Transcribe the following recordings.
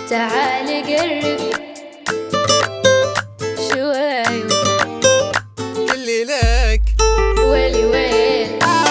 تعال قرب شوي اللي لك ويلي ويل.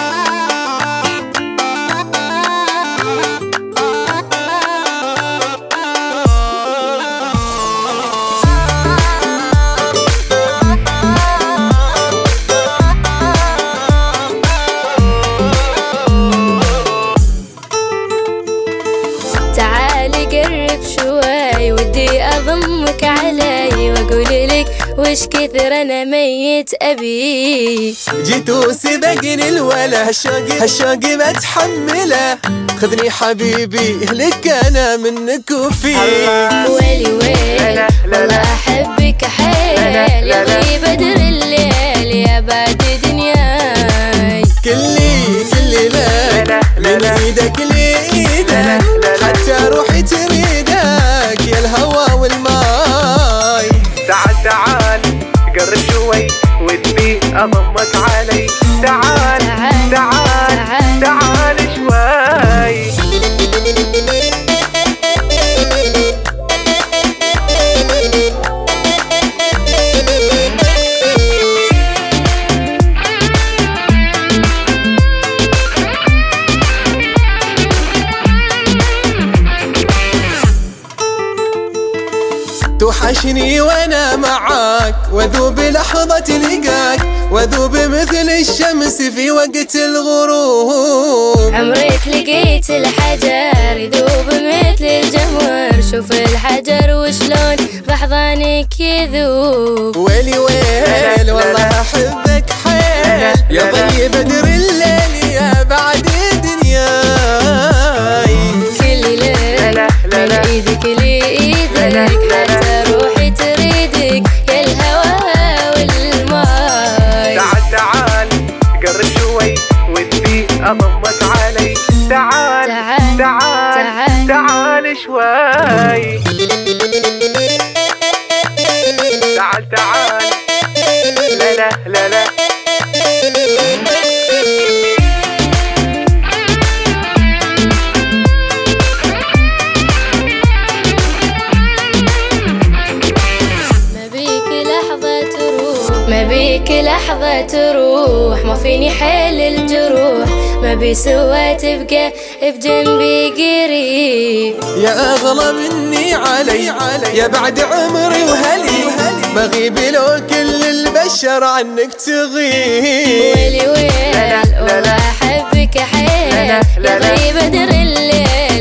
تعال قرب شوي ودي أضمك علي وأقول لك وش كثر أنا ميت أبي. جيت وسبقني الولا هالشوق بتحمله، خذني حبيبي لك انا منك وفيك. ويلي ويل والله أحبك حيل يا ضي بدر الليل يا بعد دنياي. كلي لك من ايدك لايدك حتى روحي تريدك يا الهوى والماي. تعال قرب شوي ودي اضمك علي. تعال شوي. توحشني وانا معاك واذوب لحظة لقاك واذوب مثل الشمس في وقت الغروب. عمرك لقيت الحجر يذوب مثل الجمر، شوف الحجر وشلون بحضانك يذوب. ويلي ويل والله احبك حيل يا ضي بدر الليل يا بعد دنياي. كل ليل من ايدك لايدك حتى روحي تريدك يا الهوى والماي. تعال قرب شوي ودي اضمك علي. تعال شوي. تعال لا ما بيك لحظة تروح ما فيني حيل الجروح، ما بي سوى تبقى بجنبي قريب. يا أغلى مني علي يا بعد عمري وهلي بغيب لو كل البشر عنك تغيب. ويلي ويل والله أحبك حيل يا ضي بدر الليل